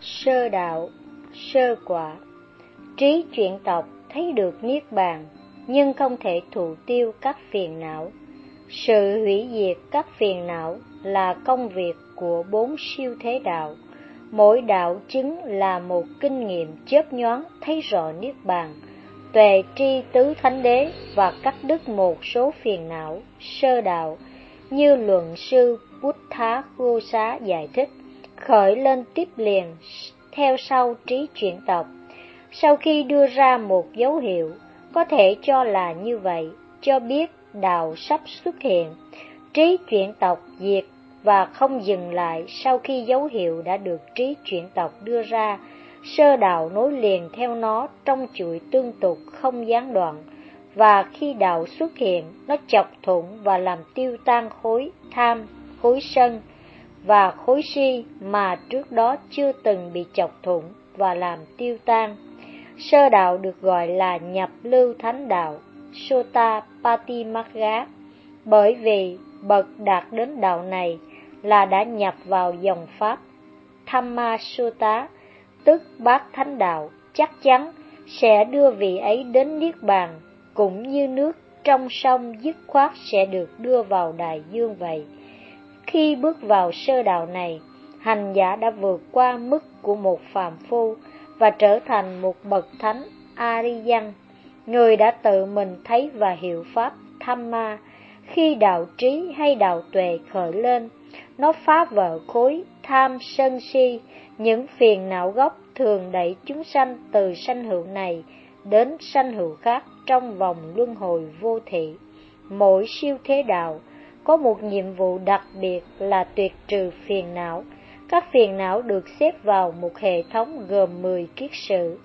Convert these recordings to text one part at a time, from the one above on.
Sơ đạo, sơ quả. Trí chuyển tộc thấy được niết bàn, nhưng không thể thụ tiêu các phiền não. Sự hủy diệt các phiền não là công việc của 4 siêu thế đạo. Mỗi đạo chứng là một kinh nghiệm chớp nhoáng thấy rõ niết bàn, tuệ tri tứ thánh đế và cắt đứt một số phiền não sơ đạo, như luận sư Buddha Ghosa giải thích, khởi lên tiếp liền theo sau trí chuyển tộc. Sau khi đưa ra một dấu hiệu có thể cho là như vậy, cho biết đạo sắp xuất hiện, trí chuyển tộc diệt và không dừng lại. Sau khi dấu hiệu đã được trí chuyển tộc đưa ra, sơ đạo nối liền theo nó trong chuỗi tương tục không gián đoạn, và khi đạo xuất hiện, nó chọc thủng và làm tiêu tan khối tham, khối sân và khối si mà trước đó chưa từng bị chọc thủng và làm tiêu tan. Sơ đạo được gọi là nhập lưu thánh đạo, Sotapatimagga, bởi vì bậc đạt đến đạo này là đã nhập vào dòng pháp Dhammasota, tức bát thánh đạo, chắc chắn sẽ đưa vị ấy đến niết bàn, cũng như nước trong sông dứt khoát sẽ được đưa vào đại dương vậy. Khi bước vào sơ đạo này, hành giả đã vượt qua mức của một phàm phu và trở thành một bậc thánh Ariyan, người đã tự mình thấy và hiểu pháp Dhamma. Khi đạo trí hay đạo tuệ khởi lên, nó phá vỡ khối tham sân si, những phiền não gốc thường đẩy chúng sanh từ sanh hữu này đến sanh hữu khác trong vòng luân hồi vô thị. Mỗi siêu thế đạo có một nhiệm vụ đặc biệt là tuyệt trừ phiền não. Các phiền não được xếp vào một hệ thống gồm 10 kiết sử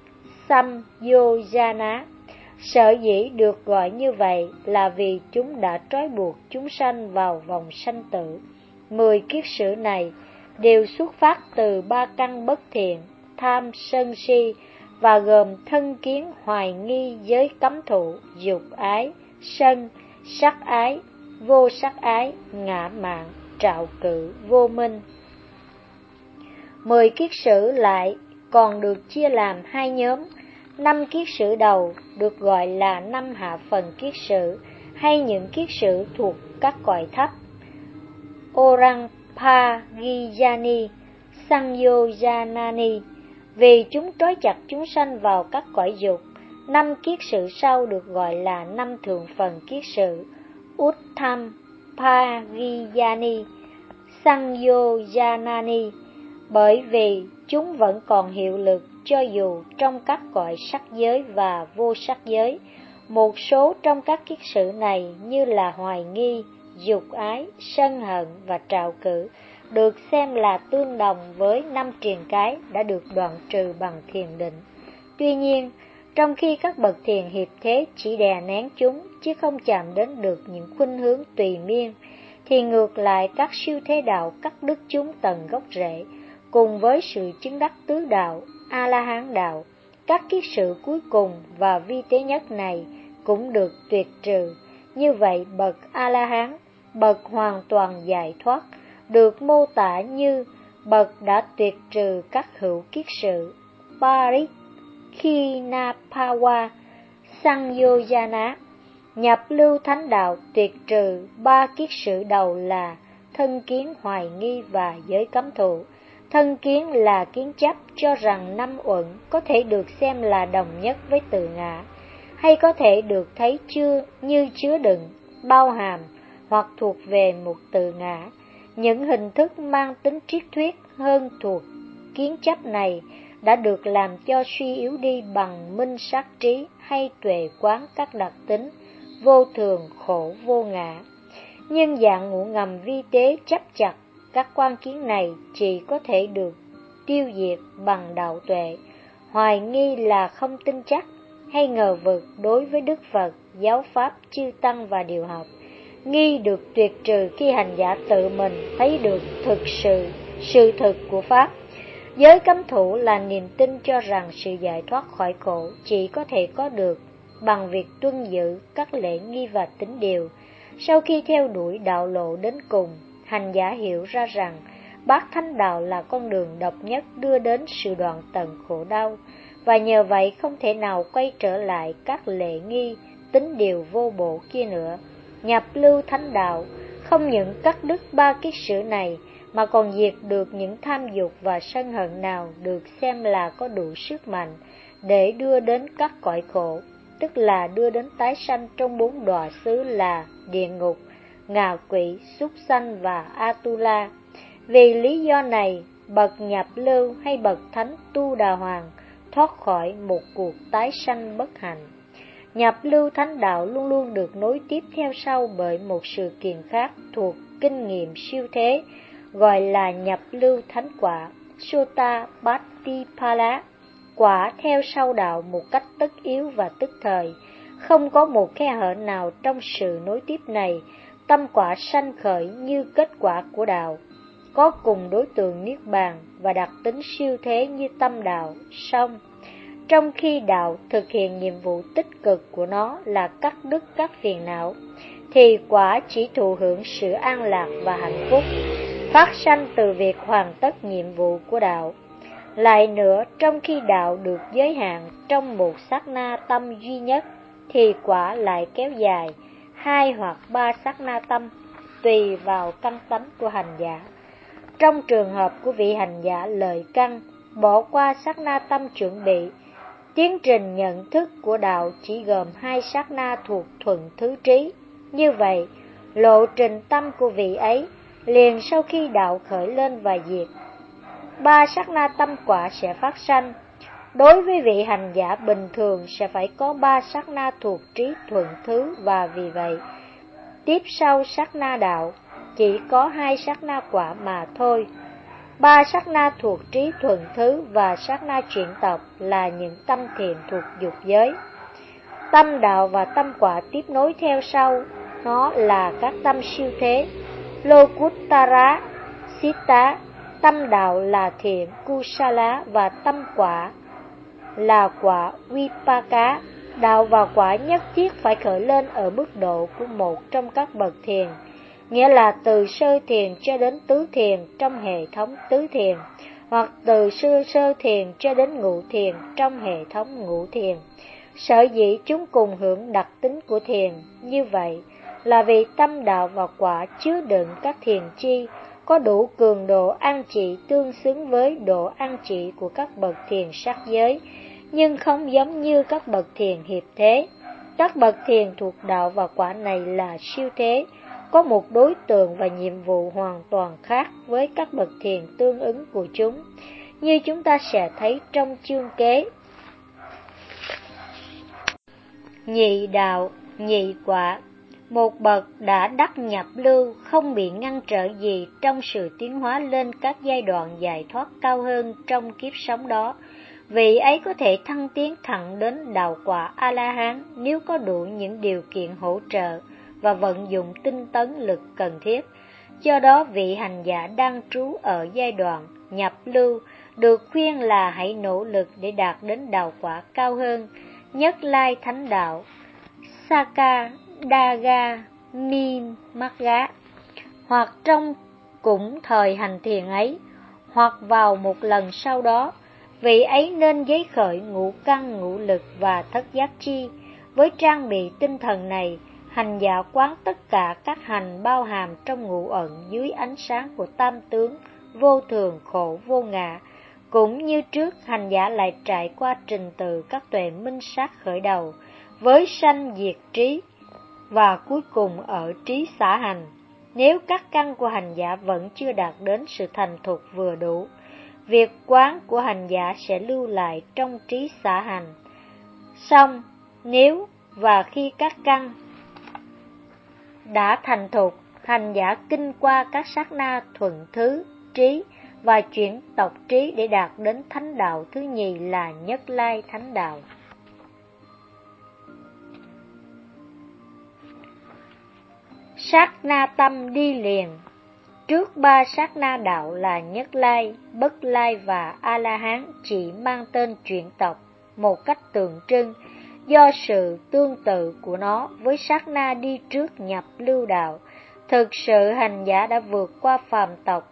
Samyojana. Sở dĩ được gọi như vậy là vì chúng đã trói buộc chúng sanh vào vòng sanh tử. 10 kiết sử này đều xuất phát từ 3 căn bất thiện, tham, sân, si, và gồm thân kiến, hoài nghi, giới cấm thụ, dục ái, sân, sắc ái, vô sắc ái, ngã mạn, trạo cử, vô minh. 10 kiết sử lại còn được chia làm 2 nhóm. 5 kiết sử đầu được gọi là 5 hạ phần kiết sử, hay những kiết sử thuộc các cõi thấp: Orampagiyani, Samyojanani, vì chúng trói chặt chúng sanh vào các cõi dục. 5 kiết sử sau được gọi là 5 thượng phần kiết sử: Uttampagiyani, Samyojanani, bởi vì chúng vẫn còn hiệu lực cho dù trong các cõi sắc giới và vô sắc giới. Một số trong các kiết sử này như là hoài nghi, dục ái, sân hận và trạo cử được xem là tương đồng với 5 triền cái đã được đoạn trừ bằng thiền định. Tuy nhiên, trong khi các bậc thiền hiệp thế chỉ đè nén chúng chứ không chạm đến được những khuynh hướng tùy miên, thì ngược lại các siêu thế đạo cắt đứt chúng tận gốc rễ. Cùng với sự chứng đắc tứ đạo, A-la-hán đạo, các kiết sử cuối cùng và vi tế nhất này cũng được tuyệt trừ. Như vậy, bậc A-la-hán, bậc hoàn toàn giải thoát, được mô tả như bậc đã tuyệt trừ các hữu kiết sử Parikkhinapawa Samyojana. Nhập lưu thánh đạo tuyệt trừ 3 kiết sử đầu là thân kiến, hoài nghi và giới cấm thụ. Thân kiến là kiến chấp cho rằng 5 uẩn có thể được xem là đồng nhất với tự ngã, hay có thể được thấy như chứa đựng, bao hàm hoặc thuộc về một tự ngã. Những hình thức mang tính triết thuyết hơn thuộc kiến chấp này đã được làm cho suy yếu đi bằng minh sát trí hay tuệ quán các đặc tính vô thường, khổ, vô ngã. Nhưng dạng ngủ ngầm vi tế chấp chặt các quan kiến này chỉ có thể được tiêu diệt bằng đạo tuệ. Hoài nghi là không tin chắc hay ngờ vực đối với Đức Phật, giáo pháp, chư tăng và điều học. Nghi được tuyệt trừ khi hành giả tự mình thấy được sự thực của pháp. Giới cấm thủ là niềm tin cho rằng sự giải thoát khỏi khổ chỉ có thể có được bằng việc tuân giữ các lễ nghi và tín điều. Sau khi theo đuổi đạo lộ đến cùng, hành giả hiểu ra rằng Bát Thánh Đạo là con đường độc nhất đưa đến sự đoạn tận khổ đau, và nhờ vậy không thể nào quay trở lại các lệ nghi, tín điều vô bổ kia nữa. Nhập lưu Thánh Đạo không những cắt đứt ba kiết sử này, mà còn diệt được những tham dục và sân hận nào được xem là có đủ sức mạnh để đưa đến các cõi khổ, tức là đưa đến tái sanh trong 4 đọa xứ là địa ngục, ngạ quỷ, súc sanh và Atula. Vì lý do này, bậc nhập lưu hay bậc thánh Tu Đà Hoàng thoát khỏi một cuộc tái sanh bất hạnh. Nhập lưu Thánh Đạo luôn luôn được nối tiếp theo sau bởi một sự kiện khác thuộc kinh nghiệm siêu thế, gọi là nhập lưu thánh quả, Sota Patipala, quả theo sau đạo một cách tất yếu và tức thời. Không có một khe hở nào trong sự nối tiếp này. Tâm quả sanh khởi như kết quả của đạo, có cùng đối tượng niết bàn và đặc tính siêu thế như tâm đạo, song trong khi đạo thực hiện nhiệm vụ tích cực của nó là cắt đứt các phiền não, thì quả chỉ thụ hưởng sự an lạc và hạnh phúc phát sanh từ việc hoàn tất nhiệm vụ của đạo. Lại nữa, trong khi đạo được giới hạn trong một sát na tâm duy nhất, thì quả lại kéo dài 2 hoặc 3 sát na tâm, tùy vào căn tánh của hành giả. Trong trường hợp của vị hành giả lợi căn, bỏ qua sát na tâm chuẩn bị, tiến trình nhận thức của đạo chỉ gồm 2 sát na thuộc thuận thứ trí. Như vậy, lộ trình tâm của vị ấy liền sau khi đạo khởi lên và diệt, 3 sát na tâm quả sẽ phát sanh. Đối với vị hành giả bình thường sẽ phải có 3 sát na thuộc trí thuận thứ, và vì vậy, tiếp sau sát na đạo chỉ có 2 sát na quả mà thôi. 3 sát na thuộc trí thuận thứ và sát na chuyển tộc là những tâm thiện thuộc dục giới. Tâm đạo và tâm quả tiếp nối theo sau nó là các tâm siêu thế, Lokuttara, Siddha. Tâm đạo là thiện Kusala và tâm quả là quả Vipaka. Đạo và quả nhất thiết phải khởi lên ở mức độ của một trong các bậc thiền, nghĩa là từ sơ thiền cho đến tứ thiền trong hệ thống tứ thiền, hoặc từ sơ thiền cho đến ngũ thiền trong hệ thống ngũ thiền. Sở dĩ chúng cùng hưởng đặc tính của thiền như vậy là vì tâm đạo và quả chứa đựng các thiền chi có đủ cường độ an trị tương xứng với độ an trị của các bậc thiền sắc giới, nhưng không giống như các bậc thiền hiệp thế. Các bậc thiền thuộc đạo và quả này là siêu thế, có một đối tượng và nhiệm vụ hoàn toàn khác với các bậc thiền tương ứng của chúng, như chúng ta sẽ thấy trong chương kế. Nhị đạo, nhị quả. Một bậc đã đắc nhập lưu không bị ngăn trở gì trong sự tiến hóa lên các giai đoạn giải thoát cao hơn trong kiếp sống đó. Vị ấy có thể thăng tiến thẳng đến đạo quả A-la-hán nếu có đủ những điều kiện hỗ trợ và vận dụng tinh tấn lực cần thiết. Do đó, vị hành giả đang trú ở giai đoạn nhập lưu được khuyên là hãy nỗ lực để đạt đến đạo quả cao hơn, Nhất Lai Thánh Đạo, Sakadaga Magga, hoặc trong cũng thời hành thiền ấy, hoặc vào một lần sau đó. Vị ấy nên giấy khởi ngũ căn, ngũ lực và thất giác chi. Với trang bị tinh thần này, hành giả quán tất cả các hành bao hàm trong ngũ ẩn dưới ánh sáng của tam tướng vô thường, khổ, vô ngã. Cũng như trước, hành giả lại trải qua trình tự các tuệ minh sát khởi đầu, với sanh diệt trí, và cuối cùng ở trí xả hành. Nếu các căn của hành giả vẫn chưa đạt đến sự thành thục vừa đủ, việc quán của hành giả sẽ lưu lại trong trí xả hành. Song nếu và khi các căn đã thành thục, hành giả kinh qua các sát na thuận thứ, trí và chuyển tộc trí để đạt đến thánh đạo thứ nhì là Nhất Lai Thánh Đạo. Sát na tâm đi liền. Trước 3 sát na đạo là Nhất Lai, Bất Lai và A-la-hán chỉ mang tên chuyển tộc một cách tượng trưng do sự tương tự của nó với sát na đi trước nhập lưu đạo. Thực sự hành giả đã vượt qua phàm tộc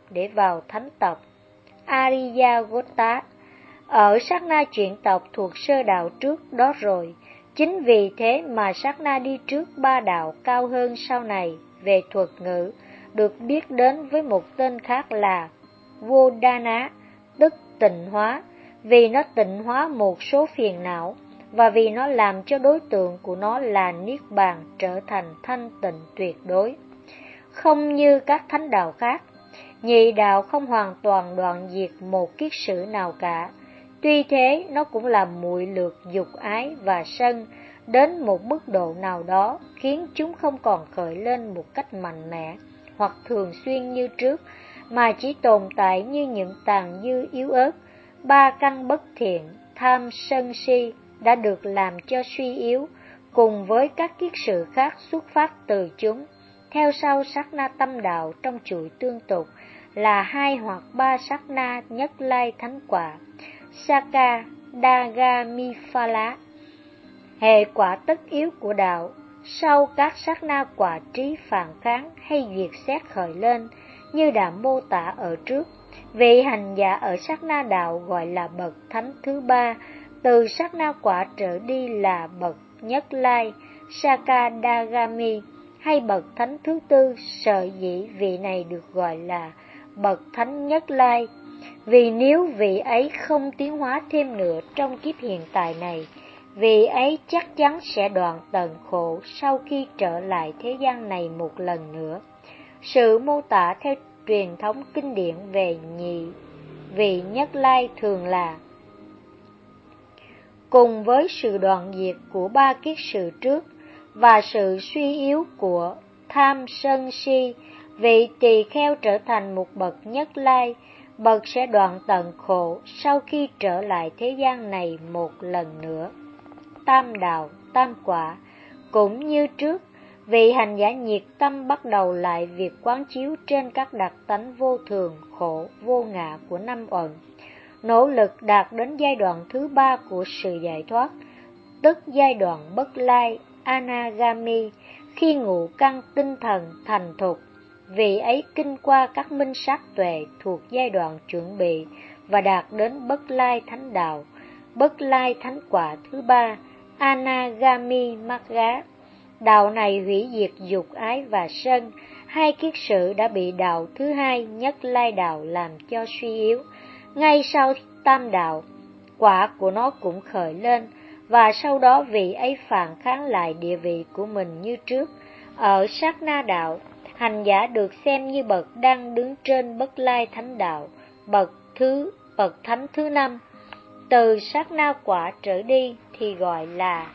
để vào thánh tộc Ariyagotta, ở sát na chuyển tộc thuộc sơ đạo trước đó rồi. Chính vì thế mà sát na đi trước ba đạo cao hơn sau này về thuật ngữ được biết đến với một tên khác là Vodana, tức tịnh hóa, vì nó tịnh hóa một số phiền não và vì nó làm cho đối tượng của nó là Niết Bàn trở thành thanh tịnh tuyệt đối. Không như các thánh đạo khác, nhị đạo không hoàn toàn đoạn diệt một kiết sử nào cả. Tuy thế, nó cũng làm muội lược dục ái và sân đến một mức độ nào đó, khiến chúng không còn khởi lên một cách mạnh mẽ hoặc thường xuyên như trước, mà chỉ tồn tại như những tàn dư yếu ớt. Ba căn bất thiện, tham sân si đã được làm cho suy yếu, cùng với các kiết sự khác xuất phát từ chúng. Theo sau sát na tâm đạo trong chuỗi tương tục là 2 hoặc 3 sát na nhất lai thánh quả, Saka Dagamiphala, hệ quả tất yếu của đạo. Sau các sát na quả trí phản kháng hay duyệt xét khởi lên, như đã mô tả ở trước, vị hành giả ở sát na đạo gọi là bậc thánh thứ ba, từ sát na quả trở đi là bậc nhất lai, Sakadagami, hay bậc thánh thứ tư. Sở dĩ vị này được gọi là bậc thánh nhất lai, vì nếu vị ấy không tiến hóa thêm nữa trong kiếp hiện tại này, vị ấy chắc chắn sẽ đoạn tận khổ sau khi trở lại thế gian này một lần nữa. Sự mô tả theo truyền thống kinh điển về vị nhất lai thường là: cùng với sự đoạn diệt của ba kiết sử trước và sự suy yếu của tham sân si, vị tỳ kheo trở thành một bậc nhất lai. Bậc sẽ đoạn tận khổ sau khi trở lại thế gian này một lần nữa. Tam đạo, tam quả. Cũng như trước, vị hành giả nhiệt tâm bắt đầu lại việc quán chiếu trên các đặc tánh vô thường, khổ, vô ngã của năm uẩn, nỗ lực đạt đến giai đoạn thứ ba của sự giải thoát, tức giai đoạn bất lai, Anagami. Khi ngũ căn tinh thần thành thục, vị ấy kinh qua các minh sát tuệ thuộc giai đoạn chuẩn bị và đạt đến bất lai thánh đạo, bất lai thánh quả thứ ba, Anagami Magga. Đạo này hủy diệt dục ái và sân, hai kiết sử đã bị đạo thứ hai nhất lai đạo làm cho suy yếu. Ngay sau tam đạo, quả của nó cũng khởi lên, và sau đó vị ấy phản kháng lại địa vị của mình như trước. Ở sát na đạo, hành giả được xem như bậc đang đứng trên bất lai thánh đạo, bậc thánh thứ năm. Từ sát na quả trở đi thì gọi là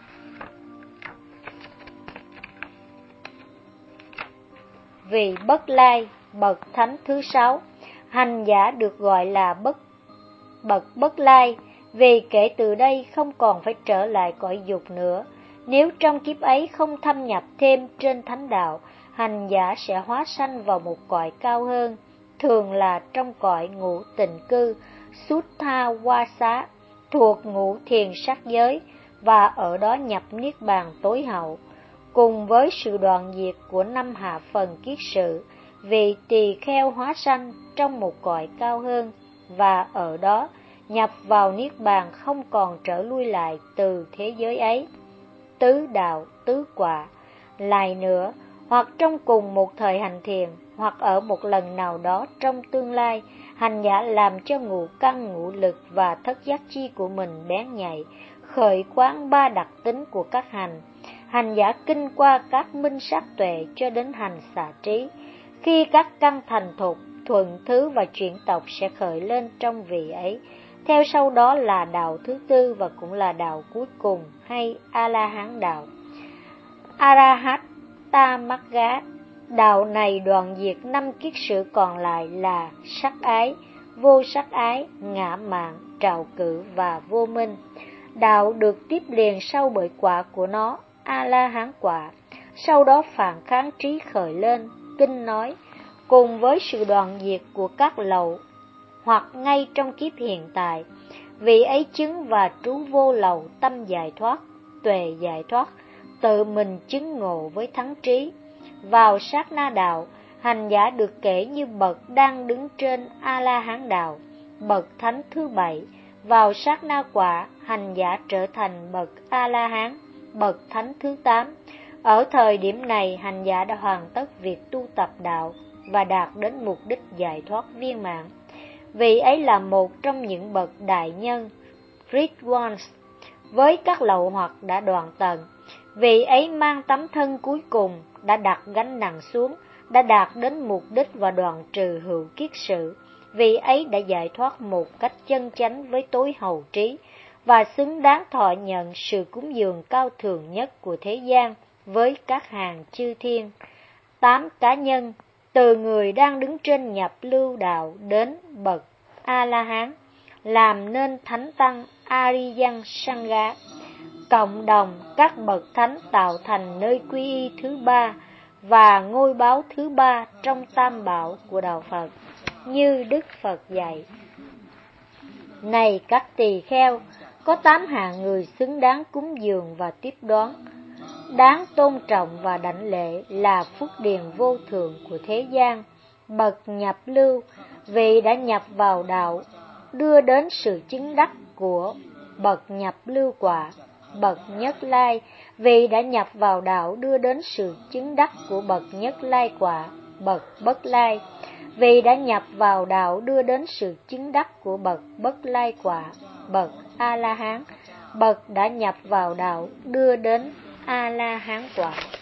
vị bất lai, bậc thánh thứ sáu. Hành giả được gọi là bậc bất lai, vì kể từ đây không còn phải trở lại cõi dục nữa. Nếu trong kiếp ấy không thâm nhập thêm trên thánh đạo, hành giả sẽ hóa sanh vào một cõi cao hơn, thường là trong cõi ngũ tịnh cư, Suttha-wasa, thuộc ngũ thiền sắc giới, và ở đó nhập niết bàn tối hậu. Cùng với sự đoạn diệt của năm hạ phần kiết sử, vị tỳ kheo hóa sanh trong một cõi cao hơn, và ở đó nhập vào niết bàn không còn trở lui lại từ thế giới ấy. Tứ đạo, tứ quả. Lại nữa, hoặc trong cùng một thời hành thiền, hoặc ở một lần nào đó trong tương lai, hành giả làm cho ngũ căn, ngũ lực và thất giác chi của mình bén nhạy, khởi quán ba đặc tính của các hành. Hành giả kinh qua các minh sát tuệ cho đến hành xả trí. Khi các căn thành thục, thuận thứ và chuyển tộc sẽ khởi lên trong vị ấy. Theo sau đó là đạo thứ tư và cũng là đạo cuối cùng, hay A-la-hán đạo, Arahata Magga. Đạo này đoạn diệt năm kiết sử còn lại là sắc ái, vô sắc ái, ngã mạn, trạo cử và vô minh. Đạo được tiếp liền sau bởi quả của nó, A-la-hán quả. Sau đó phản kháng trí khởi lên. Kinh nói, cùng với sự đoạn diệt của các lậu, hoặc ngay trong kiếp hiện tại, vị ấy chứng và trú vô lậu tâm giải thoát, tuệ giải thoát, tự mình chứng ngộ với thắng trí. Vào sát na đạo, hành giả được kể như bậc đang đứng trên A-la-hán đạo, bậc thánh thứ 7. Vào sát na quả, hành giả trở thành bậc A-la-hán, bậc thánh thứ 8. Ở thời điểm này, hành giả đã hoàn tất việc tu tập đạo và đạt đến mục đích giải thoát viên mãn. Vị ấy là một trong những bậc đại nhân, Great Ones, với các lậu hoặc đã đoạn tận. Vị ấy mang tấm thân cuối cùng, đã đặt gánh nặng xuống, đã đạt đến mục đích và đoạn trừ hữu kiết sự. Vị ấy đã giải thoát một cách chân chánh với tối hậu trí, và xứng đáng thọ nhận sự cúng dường cao thượng nhất của thế gian với các hàng chư thiên. 8 cá nhân, từ người đang đứng trên nhập lưu đạo đến bậc A-la-hán, làm nên thánh tăng Ariyan Sangha. Cộng đồng các bậc thánh tạo thành nơi quy y thứ 3 và ngôi báu thứ 3 trong tam bảo của đạo Phật, như Đức Phật dạy. Này các tỳ kheo, có 8 hạng người xứng đáng cúng dường và tiếp đón, đáng tôn trọng và đảnh lễ là phúc điền vô thượng của thế gian. Bậc nhập lưu, vị đã nhập vào đạo, đưa đến sự chứng đắc của bậc nhập lưu quả. Bậc nhất lai, vị đã nhập vào đạo, đưa đến sự chứng đắc của bậc nhất lai quả. Bậc bất lai, vị đã nhập vào đạo, đưa đến sự chứng đắc của bậc bất lai quả. Bậc A-la-hán, bậc đã nhập vào đạo, đưa đến A-la-hán quả.